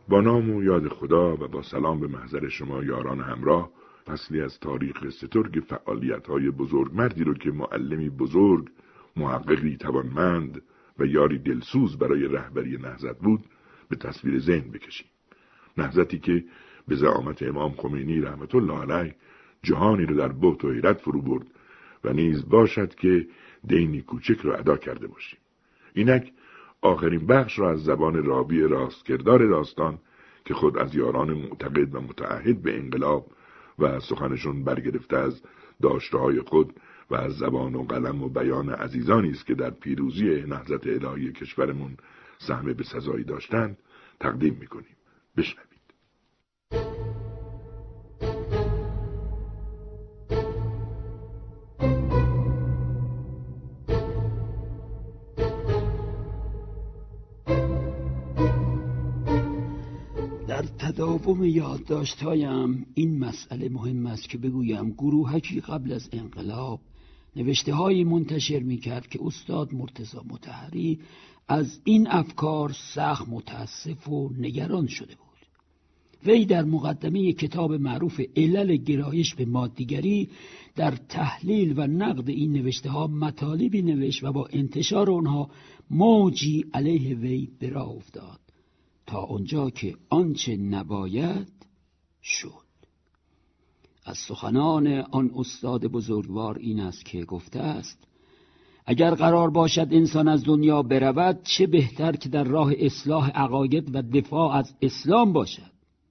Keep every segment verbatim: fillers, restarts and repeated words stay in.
با نام و یاد خدا و با سلام به محضر شما یاران همراه، فصلی از تاریخ سترگ فعالیت‌های بزرگ مردی رو که معلمی بزرگ، محققی توانمند و یاری دلسوز برای رهبری نهضت بود به تصویر ذهن بکشیم. نهضتی که به زعامت امام خمینی رحمت الله علیه جهانی رو در بهت و حیرت فرو برد و نیز باشد که دینی کوچک را ادا کرده باشیم. اینک آخرین بخش را از زبان راوی راستکردار داستان که خود از یاران معتقد و متعهد به انقلاب و سخنشون برگرفته از داشته‌های خود و از زبان و قلم و بیان عزیزانی است که در پیروزی نهضت الهی کشورمون سهم به سزایی داشتند تقدیم می‌کنیم. بشنوید. در تداوم یادداشت‌هایم این مسئله مهم است که بگویم گروهکی قبل از انقلاب نوشته‌هایی منتشر می‌کرد که استاد مرتضی مطهری از این افکار سخت متاسف و نگران شده بود. وی در مقدمه کتاب معروف علل گرایش به مادیگری در تحلیل و نقد این نوشته‌ها مطالبی نوشت و با انتشار آنها موجی علیه وی به راه افتاد تا آنجا که آنچه نباید شد. از سخنان آن استاد بزرگوار این است که گفته است: اگر قرار باشد انسان از دنیا برود، چه بهتر که در راه اصلاح عقاید و دفاع از اسلام باشد.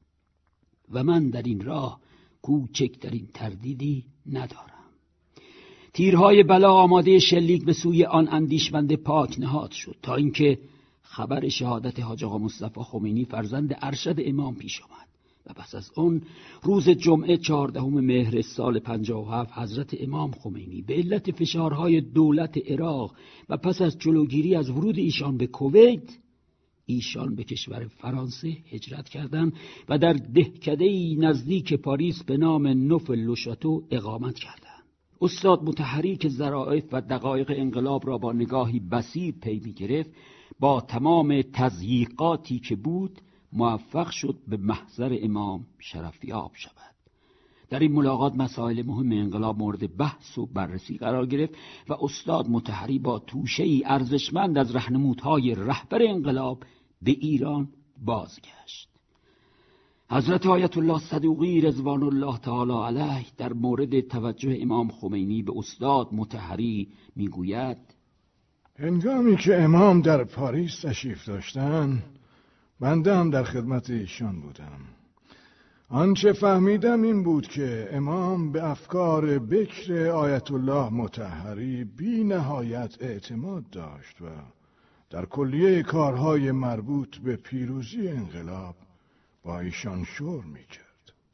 و من در این راه کوچکترین تردیدی ندارم. تیرهای بلا آماده شلیک به سوی آن اندیشمند پاک نهاد شد تا اینکه خبر شهادت حاج آقا مصطفی خمینی فرزند ارشد امام پیش آمد و پس از اون روز جمعه چهاردهم مهر سال پنجاه و هفت حضرت امام خمینی به علت فشارهای دولت عراق و پس از جلوگیری از ورود ایشان به کویت، ایشان به کشور فرانسه هجرت کردند و در دهکده‌ای نزدیک پاریس به نام نوف لوشاتو اقامت کردند. استاد مطهری که ظرافت و دقایق انقلاب را با نگاهی بصیر پی می‌گرفت، با تمام تضییقاتی که بود موفق شد به محضر امام شرفیاب شود. در این ملاقات مسائل مهم انقلاب مورد بحث و بررسی قرار گرفت و استاد مطهری با توشه‌ای ارزشمند از راهنمودهای رهبر انقلاب به ایران بازگشت. حضرت آیت الله صدوقی رضوان الله تعالی علیه در مورد توجه امام خمینی به استاد مطهری میگوید: هنگامی که امام در پاریس تشریف داشتند، بنده هم در خدمت ایشان بودم. آنچه فهمیدم این بود که امام به افکار بکر آیت الله مطهری بی نهایت اعتماد داشت و در کلیه کارهای مربوط به پیروزی انقلاب با ایشان شور میکرد.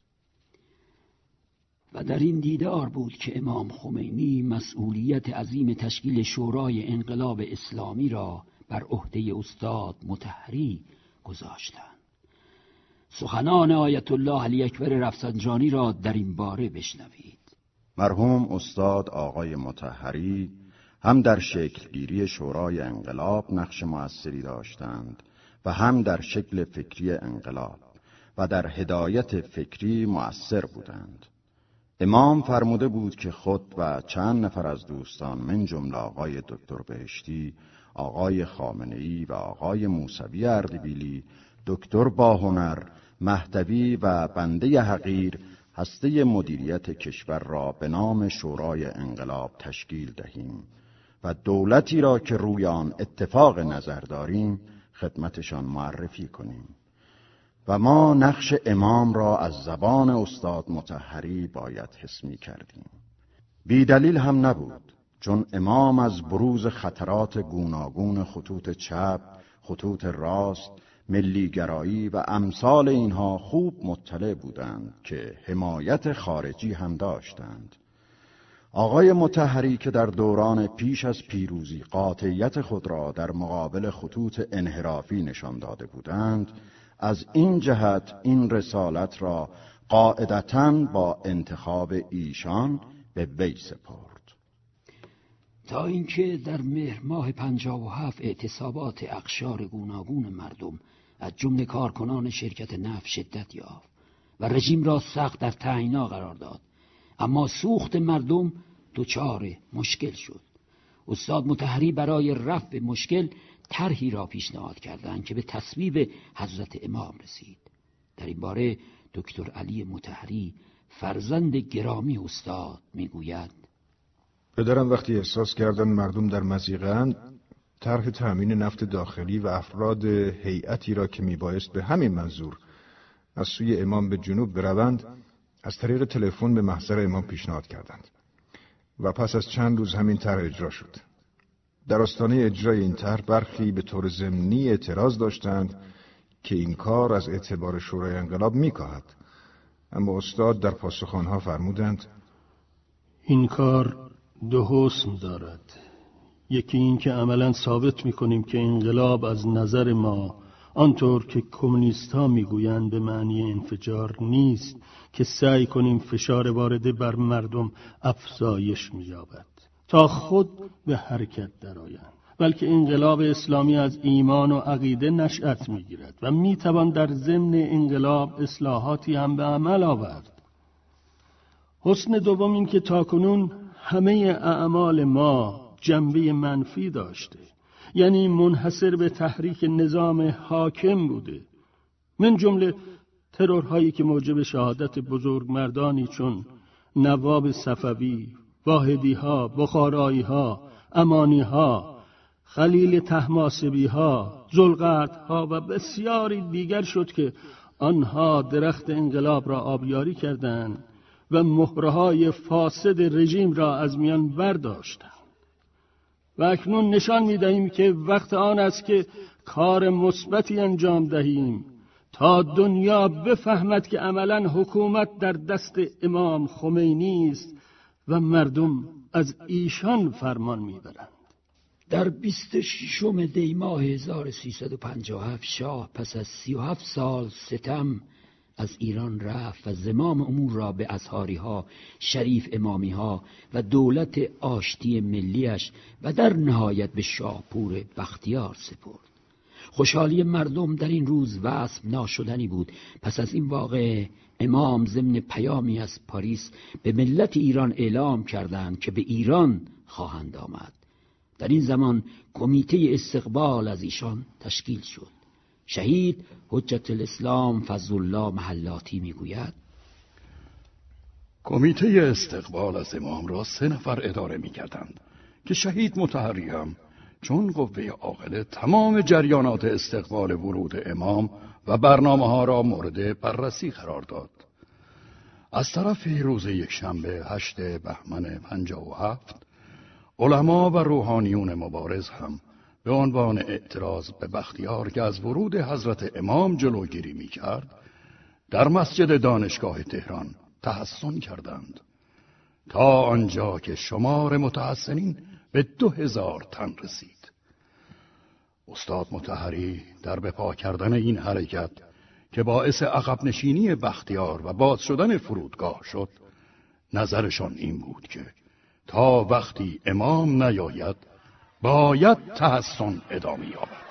و در این دیدار بود که امام خمینی مسئولیت عظیم تشکیل شورای انقلاب اسلامی را بر عهده استاد مطهری گذاشتند. سخنان آیت الله علی اکبر رفسنجانی را در این باره بشنوید. مرحوم استاد آقای مطهری هم در شکلگیری شورای انقلاب نقش مؤثری داشتند و هم در شکل فکری انقلاب و در هدایت فکری مؤثر بودند. امام فرموده بود که خود و چند نفر از دوستان من جمله آقای دکتر بهشتی، آقای خامنه‌ای و آقای موسوی اردبیلی، دکتر باهنر، مهدوی و بنده حقیر هسته مدیریت کشور را به نام شورای انقلاب تشکیل دهیم و دولتی را که روی آن اتفاق نظر داریم خدمتشان معرفی کنیم. و ما نقش امام را از زبان استاد مطهری باید حس می کردیم. بی دلیل هم نبود، چون امام از بروز خطرات گوناگون خطوط چپ، خطوط راست، ملیگرایی و امثال اینها خوب مطلع بودند که حمایت خارجی هم داشتند. آقای مطهری که در دوران پیش از پیروزی قاطعیت خود را در مقابل خطوط انحرافی نشان داده بودند، از این جهت این رسالت را قاعدتاً با انتخاب ایشان به وی سپرد. تا اینکه در مهر ماه پنجاه و هفت اعتصابات اقشار گوناگون مردم از جمله کارکنان شرکت نفت شدت یافت و رژیم را سخت در تعیینا قرار داد، اما سوخت مردم دچار مشکل شد. استاد مطهری برای رفع مشکل طرحی را پیشنهاد کردند که به تصویب حضرت امام رسید. در این باره دکتر علی مطهری فرزند گرامی استاد میگوید: پدرم وقتی احساس کردن مردم در مضیقه‌اند، طرح تأمین نفت داخلی و افراد هیئتی را که میبایست به همین منظور از سوی امام به جنوب بروند، از طریق تلفن به محضر امام پیشنهاد کردند و پس از چند روز همین طرح اجرا شد. در آستانه اجرای این طرح برخی به طور ضمنی اعتراض داشتند که این کار از اعتبار شورای انقلاب میکاهد، اما استاد در پاسخ آنها فرمودند: این کار دو حسن دارد. یکی این که عملاً ثابت میکنیم که انقلاب از نظر ما آنطور که کمونیست ها میگویند به معنی انفجار نیست که سعی کنیم فشار وارده بر مردم افزایش می‌یابد تا خود به حرکت درآیند، بلکه انقلاب اسلامی از ایمان و عقیده نشأت میگیرد و میتوان در ضمن انقلاب اصلاحاتی هم به عمل آورد. حسن دوم این که تاکنون همه اعمال ما جنبه منفی داشته، یعنی منحصر به تحریک نظام حاکم بوده، من جمله ترورهایی که موجب شهادت بزرگمردانی چون نواب صفوی، واحدی ها، بخارایی ها، امانی ها، خلیل طهماسبی ها، ذوالقرد ها و بسیاری دیگر شد که آنها درخت انقلاب را آبیاری کردند و مهرهای فاسد رژیم را از میان برداشتند. و اکنون نشان می‌دهیم که وقت آن است که کار مثبتی انجام دهیم تا دنیا بفهمد که عملاً حکومت در دست امام خمینی است و مردم از ایشان فرمان می‌برند. در بیست و ششم دی ماه هزار و سیصد و پنجاه و هفت شاه پس از سی و هفت سال ستم از ایران رفت و زمام امور را به اصحاری ها، شریف امامی ها و دولت آشتی ملیش و در نهایت به شاهپور بختیار سپرد. خوشحالی مردم در این روز وصف ناشدنی بود. پس از این واقعه امام ضمن پیامی از پاریس به ملت ایران اعلام کردند که به ایران خواهند آمد. در این زمان کمیته استقبال از ایشان تشکیل شد. شهید حجت الاسلام فضل الله محلاتی میگوید: کمیته استقبال از امام را سه نفر اداره میکردند که شهید مطهری هم چون قوه عاقله تمام جریانات استقبال ورود امام و برنامه ها را مورد بررسی قرار داد. از طرفی روز یک شنبه هشتم بهمن پنجاه و هفت علما و روحانیون مبارز هم به عنوان اعتراض به بختیار که از ورود حضرت امام جلوگیری می کرد در مسجد دانشگاه تهران تحسن کردند تا آنجا که شمار متحسنین به دو هزار تن رسید. استاد مطهری در به پا کردن این حرکت که باعث عقب نشینی بختیار و باز شدن فرودگاه شد، نظرشان این بود که تا وقتی امام نیاید باید تحسن ادامه یابد.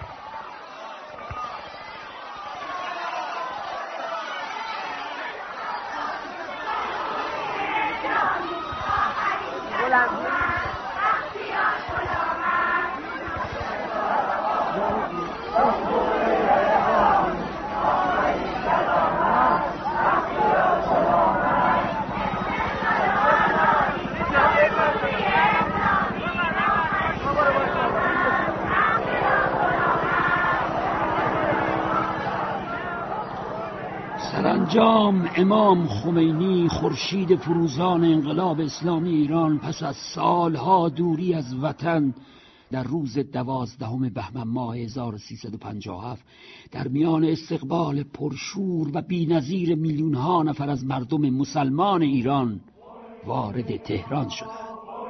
سرانجام امام خمینی خورشید فروزان انقلاب اسلامی ایران پس از سالها دوری از وطن در روز دوازدهم بهمن ماه هزار و سیصد و پنجاه و هفت در میان استقبال پرشور و بی‌نظیر میلیون‌ها نفر از مردم مسلمان ایران وارد تهران شدند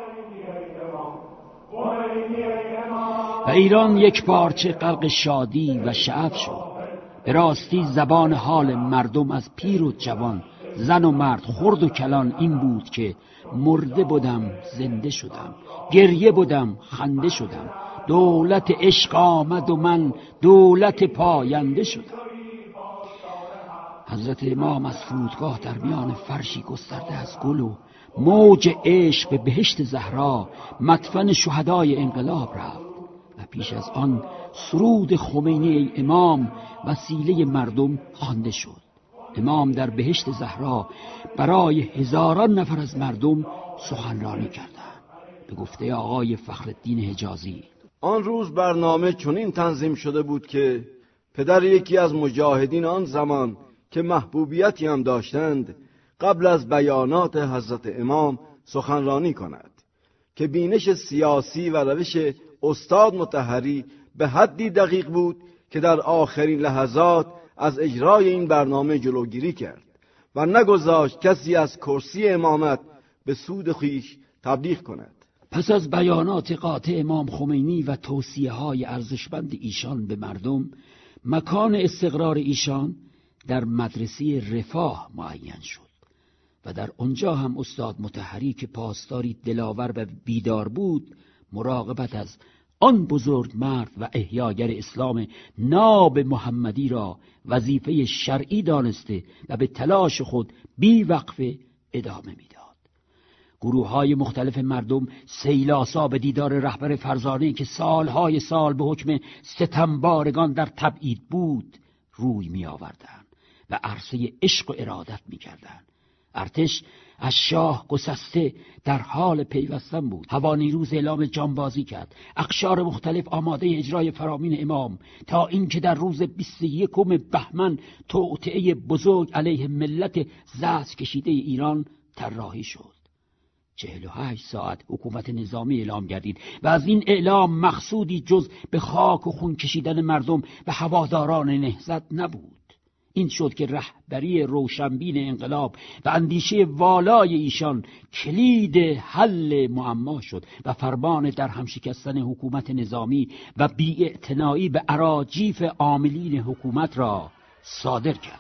و ایران یک پارچه غرق شادی و شعف شد. به راستی زبان حال مردم از پیر و جوان، زن و مرد، خرد و کلان این بود که مرده بودم زنده شدم، گریه بودم خنده شدم، دولت عشق آمد و من دولت پاینده شدم. حضرت امام از فرودگاه در میان فرشی گسترده از گل و موج عشق به بهشت زهرا مدفن شهدای انقلاب رفت و پیش از آن سرود خمینی ای امام وسیله مردم خوانده شد. امام در بهشت زهرا برای هزاران نفر از مردم سخنرانی کردند. به گفته آقای فخرالدین حجازی: آن روز برنامه چنین تنظیم شده بود که پدر یکی از مجاهدین آن زمان که محبوبیتی هم داشتند قبل از بیانات حضرت امام سخنرانی کند که بینش سیاسی و روش استاد مطهری به حدی دقیق بود که در آخرین لحظات از اجرای این برنامه جلوگیری کرد و نگذاشت کسی از کرسی امامت به سود خویش تبلیغ کند. پس از بیانات قاطع امام خمینی و توصیه های ارزشمند ایشان به مردم، مکان استقرار ایشان در مدرسه رفاه معین شد و در آنجا هم استاد مطهری که پاسداری دلاور و بیدار بود، مراقبت از آن بزرگ مرد و احیاگر اسلام ناب محمدی را وظیفه شرعی دانسته و به تلاش خود بی وقفه ادامه میداد. گروه های مختلف مردم سیلاسا به دیدار رهبر فرزانه‌ای که سالهای سال به حکم ستمبارگان در تبعید بود روی می آوردند و عرصه عشق و ارادت می کردند. ارتش از شاه گسسته در حال پیوستن بود. هوانیروز اعلام جانبازی کرد. اقشار مختلف آماده اجرای فرامین امام تا اینکه در روز بیست و یکم بهمن توطئه بزرگ علیه ملت زعز کشیده ایران طراحی شد. چهل و هشت ساعت حکومت نظامی اعلام گردید و از این اعلام مقصودی جز به خاک و خون کشیدن مردم و هواداران نهضت نبود. این شد که رهبری روشنبین انقلاب و اندیشه والای ایشان کلید حل معما شد و فرمان در هم شکستن حکومت نظامی و بی‌اعتنایی به اراجیف عاملین حکومت را صادر کرد.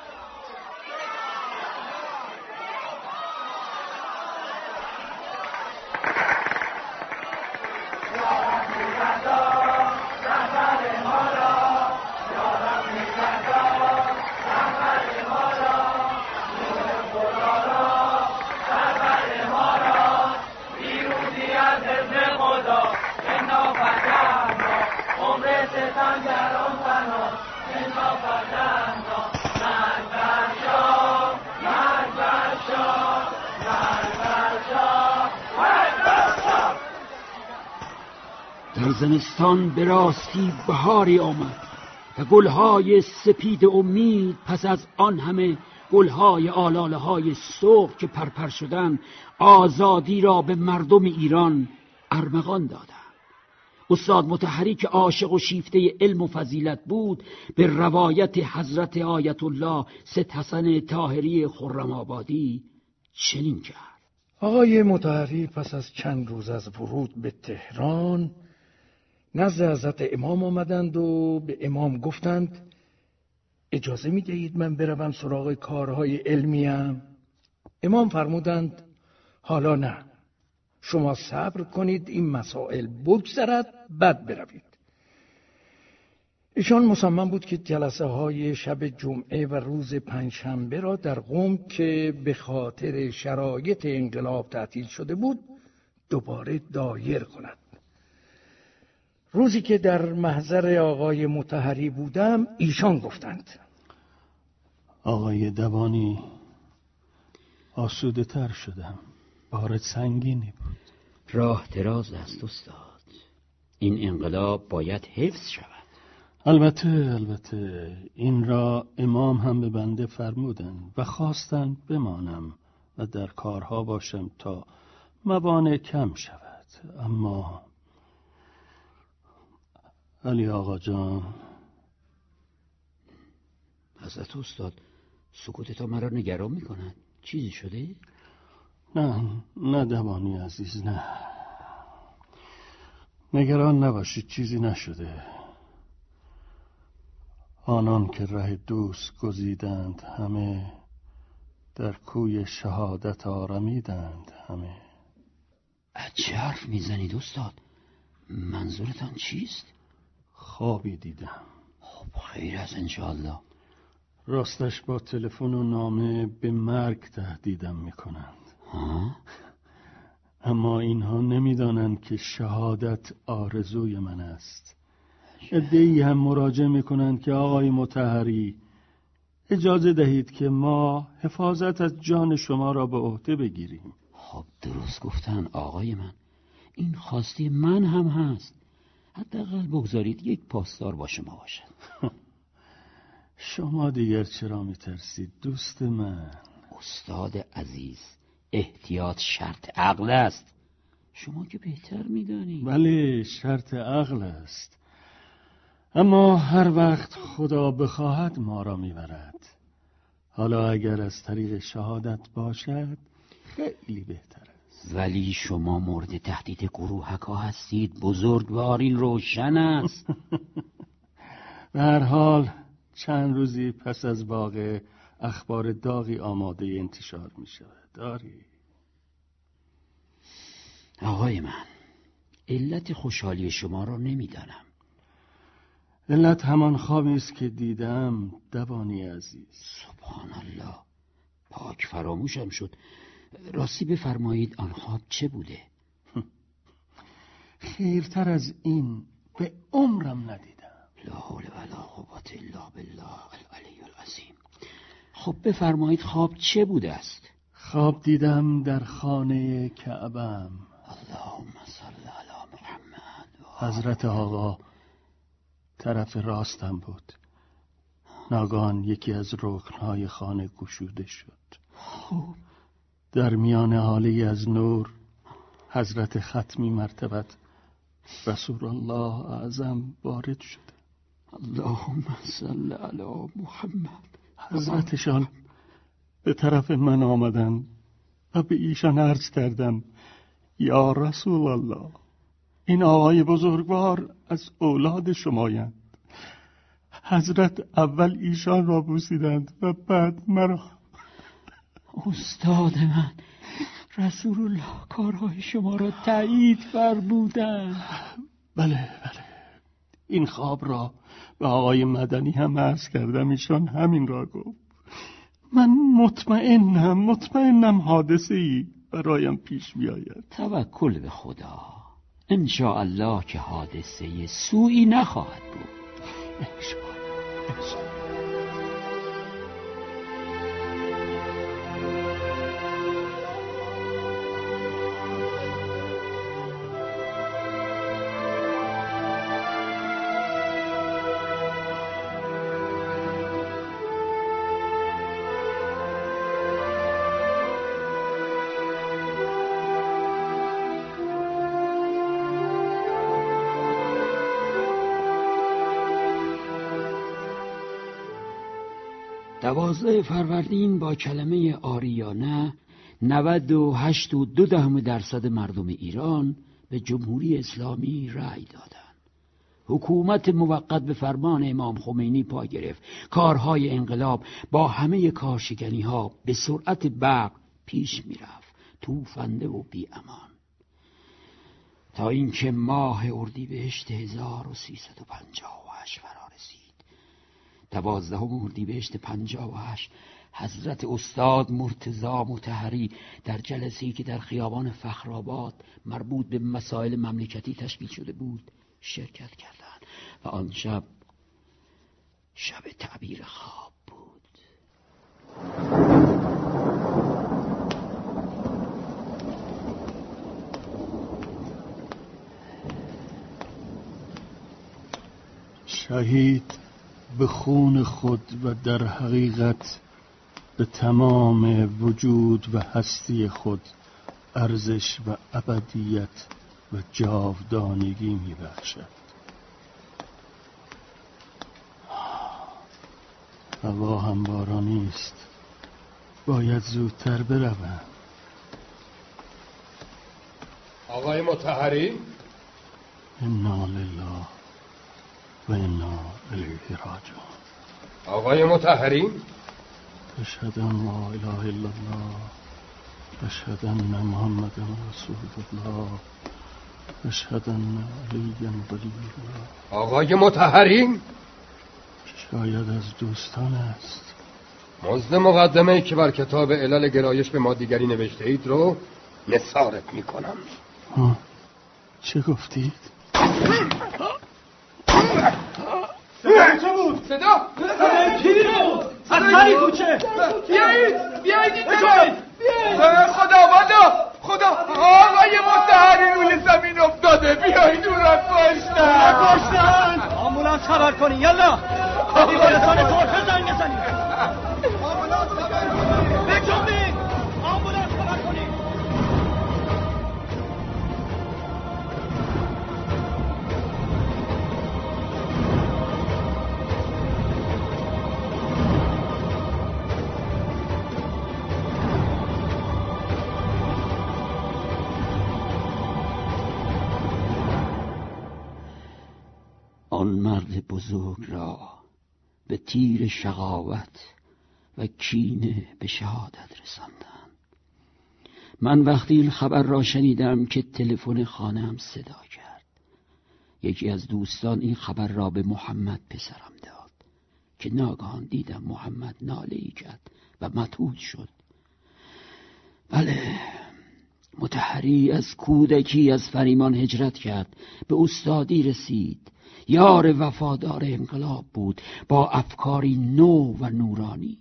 در زمستان به راستی بهاری آمد و گلهای سپید امید پس از آن همه گلهای آلاله های صبح که پرپر شدن آزادی را به مردم ایران ارمغان دادند. استاد مطهری که عاشق و شیفته علم و فضیلت بود به روایت حضرت آیت الله سید حسن طاهری خرم آبادی چنین کرد: آقای مطهری پس از چند روز از ورود به تهران نزد حضرت امام آمدند و به امام گفتند اجازه می دهید من بروم سراغ کارهای علمیم؟ امام فرمودند حالا نه، شما صبر کنید این مسائل بگذرد بعد بروید. ایشان مصمم بود که جلسه های شب جمعه و روز پنجشنبه را در قم که به خاطر شرایط انقلاب تعطیل شده بود دوباره دایر کند. روزی که در محضر آقای مطهری بودم ایشان گفتند آقای دوانی آسوده تر شدم، بار سنگینی بود. راه دراز است استاد، این انقلاب باید حفظ شود. البته البته این را امام هم به بنده فرمودند و خواستند بمانم و در کارها باشم تا موانع کم شود. اما علی آقا جان. حضرت استاد سکوتتا مرا نگران میکند. چیزی شده؟ نه نه دوانی عزیز، نه نگران نباشید، چیزی نشده. آنان که ره دوست گزیدند همه، در کوی شهادت آرمیدند همه. چه حرف میزنید استاد؟ منظورتان چیست؟ خوابی دیدم. خب خیر از انشاءالله. راستش با تلفن و نامه به مرگ تهدیدم میکنند. ها؟ اما اینها نمیدانند که شهادت آرزوی من است. عده‌ای هم مراجعه میکنند که آقای مطهری اجازه دهید که ما حفاظت از جان شما را به عهده بگیریم. خب درست گفتن آقای من، این خواسته من هم هست. حداقل بگذارید یک پاسدار با شما باشد. شما دیگر چرا میترسید دوست من؟ استاد عزیز، احتیاط شرط عقل است. شما که بهتر میدانید. بله شرط عقل است، اما هر وقت خدا بخواهد ما را میبرد. حالا اگر از طریق شهادت باشد خیلی بهتر است. ولی شما مورد تهدید گروهک ها هستید. بزرگواری روشن است. به هر حال چند روزی پس از واقع اخبار داغی آماده انتشار می شود. داری؟ آقای من، علت خوشحالی شما را نمیدانم. علت همان خوابی است که دیدم دوانی عزیز. سبحان الله، پاک فراموشم شد. راستی بفرمایید آن خواب چه بوده؟ خیرتر از این به عمرم ندیدم. لا حول ولا قوة الا بالله العلی العظیم. خب بفرمایید خواب چه بوده است؟ خواب دیدم در خانه کعبم. اللهم صل علی محمد. حضرت آقا طرف راستم بود. ناگهان یکی از رکنهای خانه گشوده شد. خب در میان حاله از نور حضرت ختمی مرتبت رسول الله اعظم وارد شده. اللهم صل علی محمد. حضرتشان به طرف من آمدن و به ایشان عرض کردم یا رسول الله، این آقای بزرگوار از اولاد شمایند. حضرت اول ایشان را بوسیدند و بعد مرا. استاد من، رسول الله کارهای شما را تایید فرمودند. بله بله، این خواب را به آقای مدنی هم عرض کردم، ایشان همین را گفت. من مطمئنم مطمئنم حادثه ای برایم پیش بیاید. توکل به خدا، ان شاء الله که حادثه سوئی نخواهد بود. ان شاء الله، ان شاء الله. دوازده فروردین با کلمه آریانه نود و هشت و دو دهم درصد مردم ایران به جمهوری اسلامی رأی دادند. حکومت موقت به فرمان امام خمینی پا گرفت. کارهای انقلاب با همه کارشکنی ها به سرعت برق پیش می رفت، توفنده و بی امان، تا اینکه ماه اردیبهشت هزار و سیصد و پنجاه و هشت فرا رسید. دوازدهم اردیبهشت پنجاه و هشت حضرت استاد مرتضی مطهری در جلسه‌ای که در خیابان فخرآباد مربوط به مسائل مملکتی تشکیل شده بود شرکت کردند و آن شب شب تعبیر خواب بود. شهید به خون خود و در حقیقت به تمام وجود و هستی خود ارزش و ابدیت و جاودانگی می بخشد. هوا هم بارانی است، باید زودتر بروم. آقای مطهری؟ انا لله و انا الیه راجعون. آقای مطهری؟ اشهد ان لا اله الا الله، اشهد ان محمد رسول الله، اشهد ان علی ولی الله. آقای مطهری؟ شاید از دوستان است. مزد مقدمه‌ای که بر کتاب علل گرایش به ما دیگری نوشته اید رو نثارت میکنم. ها چه گفتید؟ چه بود؟ صدا؟ کی بود؟ از سری کوچه. بیایید بیایید اینجا. خدا والا خدا آقای مطهری روی زمین افتاده. بیایید اون را کشتن. کشتن. آمبولانس خبر کنی یالا. بیمارستان طرفه زنگ بزنید. آمبولانس خبر کنید. بجنبید. آمبولانس خبر کنید. آن مرد بزرگ را به تیر شقاوت و کینه به شهادت رساندند. من وقتی این خبر را شنیدم که تلفن خانه‌ام صدا کرد. یکی از دوستان این خبر را به محمد پسرم داد که ناگهان دیدم محمد ناله‌ای کرد و متعود شد. بله، مطهری از کودکی از فریمان هجرت کرد، به استادی رسید، یار وفادار انقلاب بود با افکاری نو و نورانی،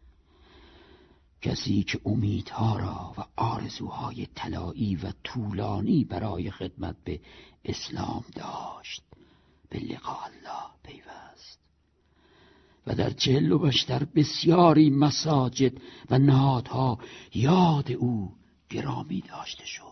کسی که امیدها را و آرزوهای طلایی و طولانی برای خدمت به اسلام داشت. به لقاء الله پیوست و در چهل و بشتر بسیاری مساجد و نهادها یاد او گرامی داشته شد.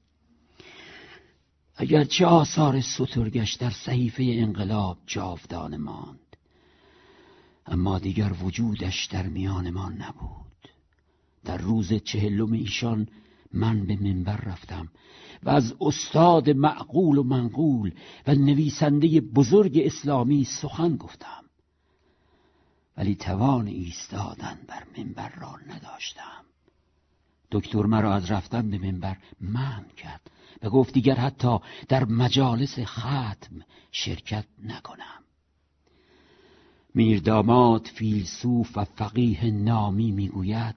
اگرچه آثار سترگش در صحیفه انقلاب جاودانه ماند، اما دیگر وجودش در میان ما نبود. در روز چهلم ایشان من به منبر رفتم و از استاد معقول و منقول و نویسنده بزرگ اسلامی سخن گفتم، ولی توان ایستادن بر منبر را نداشتم. دکتر مرا از رفتن به منبر منع کرد و گفت دیگر حتی در مجالس ختم شرکت نکنم. میرداماد فیلسوف و فقیه نامی میگوید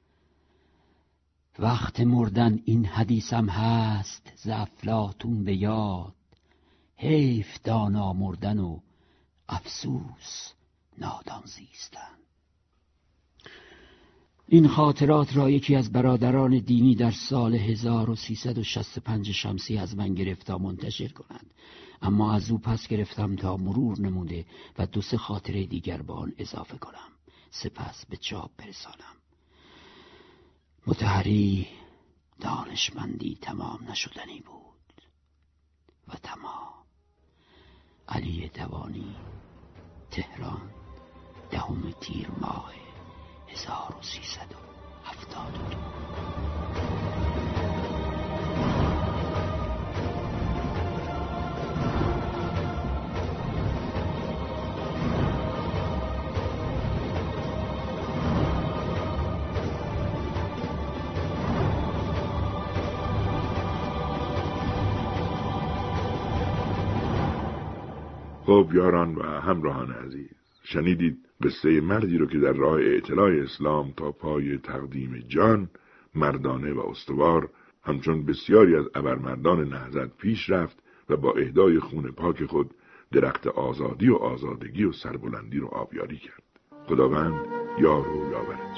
وقت مردن این حدیثم هست ز افلاطون به یاد، حیف دانا مردن و افسوس نادان زیستن. این خاطرات را یکی از برادران دینی در سال هزار و سیصد و شصت و پنج شمسی از من گرفت تا منتشر کنند، اما از او پس گرفتم تا مرور نموده و دو سه خاطره دیگر به آن اضافه کنم، سپس به چاپ برسانم. مطهری دانشمندی تمام نشدنی بود و تمام. علی توانی، تهران، دهم تیر ماه هزار و سیصد و هفتاد و دو. خب یاران و همراهان عزیز، شنیدید قصه مردی رو که در راه اطلاع اسلام تا پای تقدیم جان مردانه و استوار همچون بسیاری از ابرمردان نهضت پیش رفت و با اهدای خون پاک خود درخت آزادی و آزادگی و سربلندی رو آبیاری کرد. خداوند یار و یاور